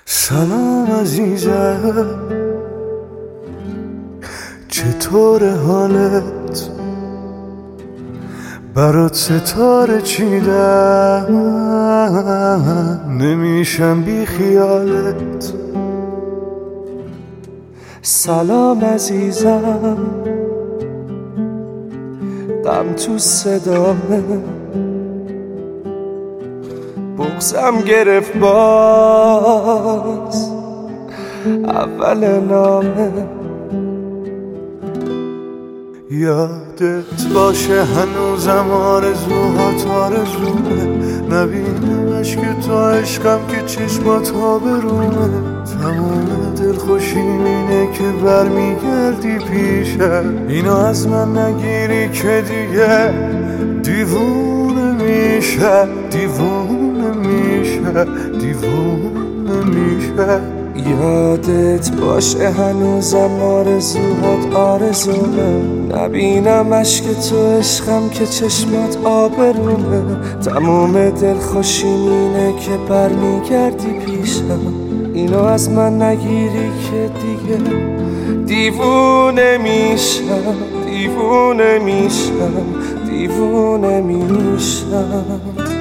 سلام عزیزم، چطور حالت؟ برات ستاره چیدم، نمیشم بی خیالت. سلام عزیزم، غم تو صدامه، بغضم گرفت باز اول نامه. یادت باشه هنوزم آرزوهات آرزومه، نبینمش که تو عشقم که چشمات آبرومه. تمام دلخوشیم اینه که برمیگردی پیشم، اینو از من نگیری که دیگه دیوونه میشه، دیوونه میشه، دیوونه میشه. یادت باشه هنوزم آرزوهات آرزومه، نبینم عشق تو عشقم که چشمات آبرومه. تموم دلخوشیم اینه که برمیگردی پیشم، اینو از من نگیری که دیگه دیوونه میشم، دیوونه میشم، دیوونه میشم.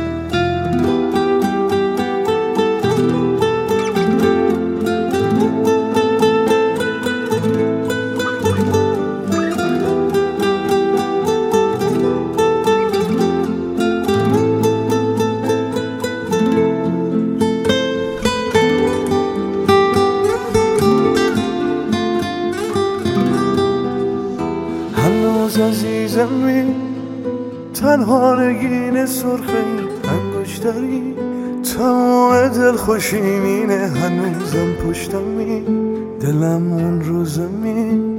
هنوز عزیزمی، تنها نگین سرخه انگشتری، تمام دلخوشیم اینه هنوزم پشتمی، دلم اون رو زمین.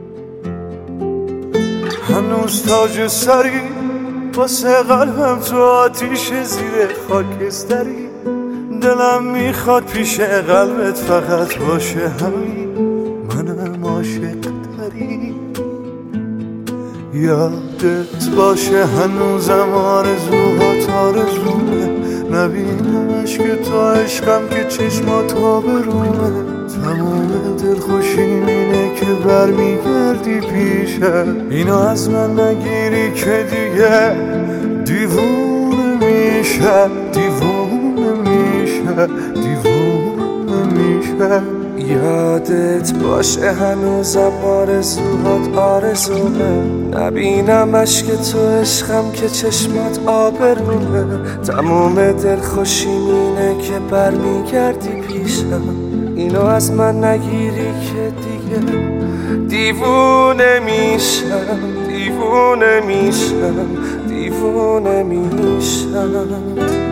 هنوز تاج سری واسه قلبم تو آتیش زیر خاکستری، دلم میخواد پیش قلبت فقط باشه همین، منم عاشق داری. یادت باشه هنوزم آرزوهات آرزومه، نبینمش که تو عشقم که چشمات آبرومه. تمام دلخوشیم اینه که برمیگردی پیشم، اینو از من نگیری که دیگه دیوونه میشه، دیوونه میشه، دیوونه میشه. یادت باشه هنوزم آرزوهات آرزومه، نبینم عشق تو عشقم که چشمات آبرومه. تموم دلخوشیم اینه که برمیگردی پیشم، اینو از من نگیری که دیگه دیوونه میشم، دیوونه میشم، دیوونه میشم.